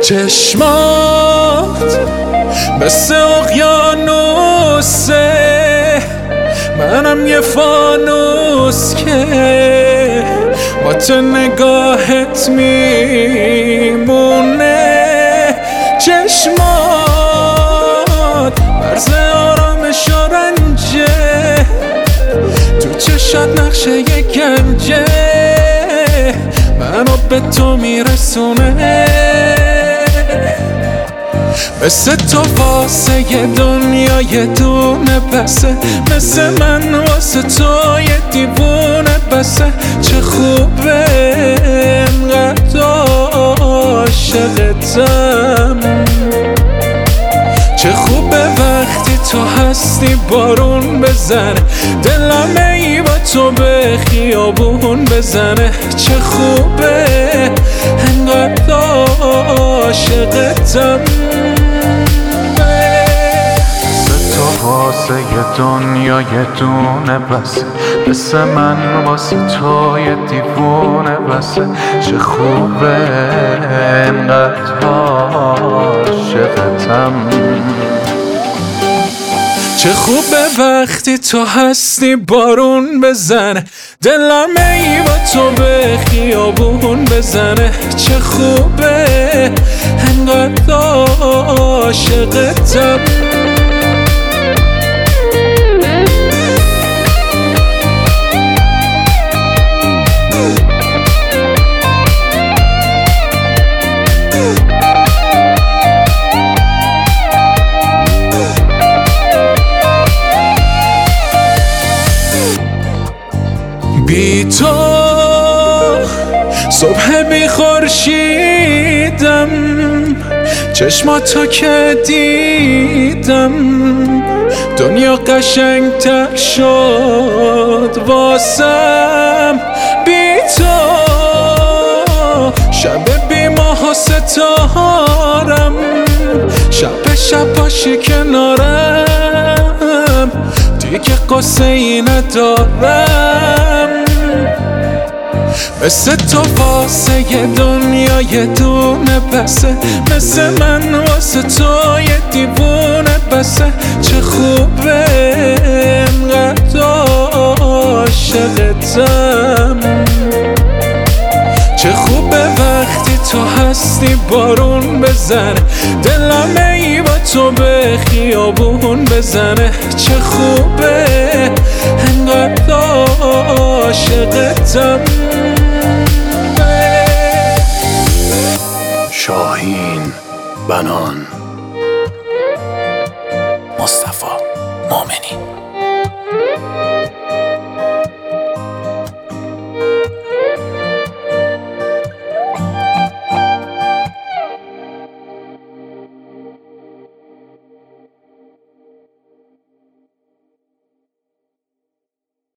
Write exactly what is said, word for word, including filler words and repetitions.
چشمات مثل اقیانوسه، منم یه فانوس که با تو نگاهت میمونه. چشمات مرز آرامش و رنجه، تو چشات نقشه یه گنجه، منو به تو میرسونه. مثل تو واسه یه دنیا یه دونه بسه، مثل من واسه تو یه دیوونه بسه. چه خوبه انقدر عاشقتم، چه خوبه وقتی تو هستی بارون بزنه، دلم ای با تو به خیابون بزنه. چه خوبه انقدر عاشقتم، واسه یه دنیا یه دونه بسه، مثل من واسه تو یه دیوونه بسه. چه خوبه انقدر عاشقتم، چه خوبه وقتی تو هستی بارون بزنه، دلم ای با تو به خیابون بزنه. چه خوبه انقدر عاشقتم. بی تو صبح بی خورشیدم، چشماتو که دیدم دنیا قشنگ‌تر شد واسم. بی تو شب بی ماه و ستارم، شب شب باشی کنارم، دیگه قصه ای ندارم. مثل تو واسه یه دنیا یه دونه بسه، مثل من واسه تو یه دیوونه بسه. چه خوبه انقدر عاشقتم، چه خوبه وقتی تو هستی بارون بزنه، دلم ای با تو به خیابون بزنه. چه خوبه انقدر عاشقتم.